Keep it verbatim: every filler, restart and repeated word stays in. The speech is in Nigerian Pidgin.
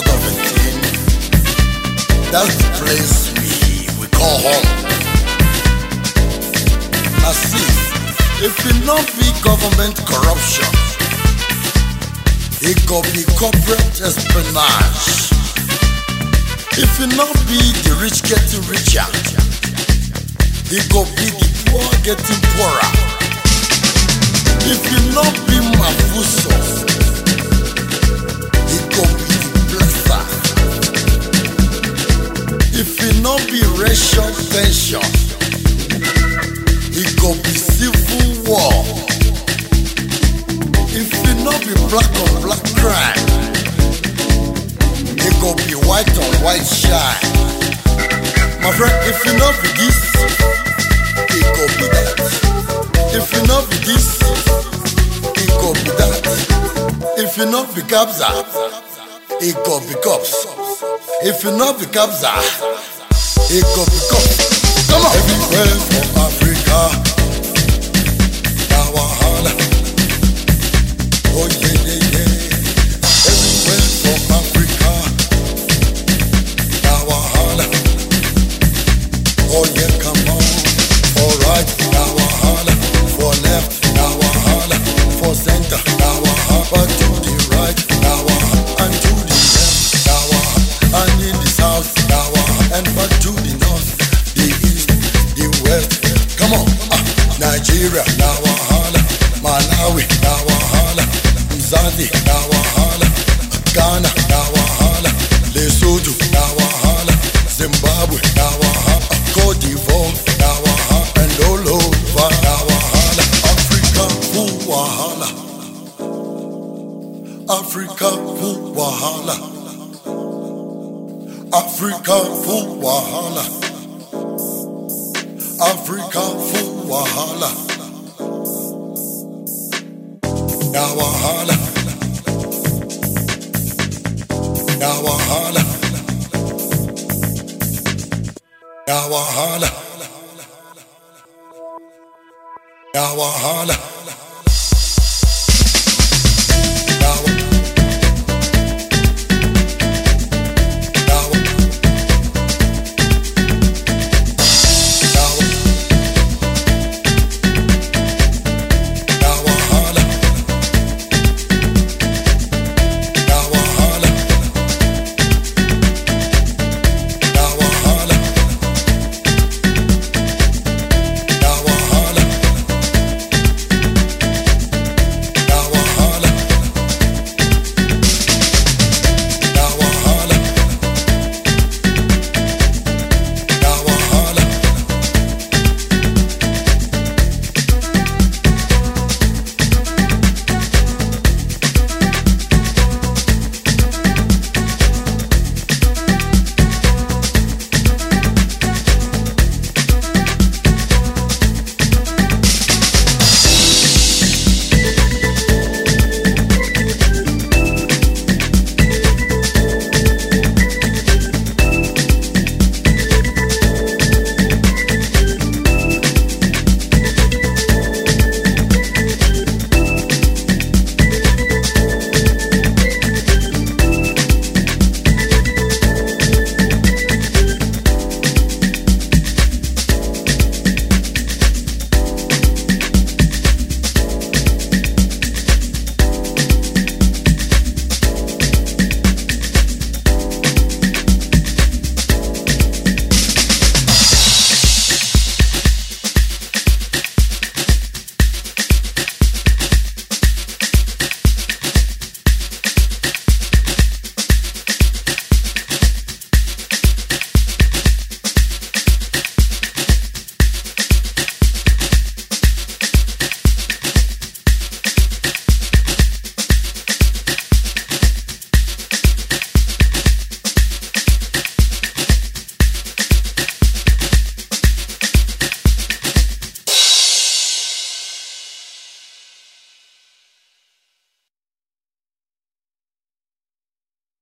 out of eighteen. That's the place we, we call home. Now see, if it not be government corruption, it could be corporate espionage. If it not be the rich getting richer, it could be the poor getting poorer. If it not be Mafuso, it could be the blesser. If it not be racial tension, it could be civil war. If it not be black on black crime, it could be white on white shine. My friend, if it not be this, it could be that. If it not be this, it could be that. If it not be Kabza, it could be cops. If it not be Kabza, it could be cops. Come on! Everywhere from Africa, now wahala. Oh yeah, yeah, yeah. Everywhere from Africa, now wahala. Oh yeah, come on. For right, now wahala. For left, now wahala. For center, now wahala. But to the right, now wahala. And to the left, now wahala. And in the south, now wahala. And back to the north, the east, the west. Come on, ah. Nigeria, now wahala. Malawi, now wahala. Mzanzi, now wahala. Ghana, now wahala. Lesotho, now wahala. Zimbabwe, now wahala. Cote d'Ivoire, now wahala. And all over, now wahala. Africa, full wahala. Africa, full wahala. Africa, full wahala. Africa, full wahala. Now wahala. Now wahala. Now wahala. Now wahala.